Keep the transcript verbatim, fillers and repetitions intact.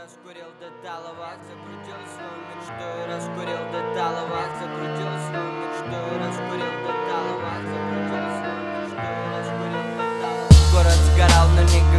раскурил до талого, закрутил свою мечту и раскурил до талого, закрутил свою мечту и раскурил до талого, закрутил свою мечту и раскурил до талого. Город сгорал, но не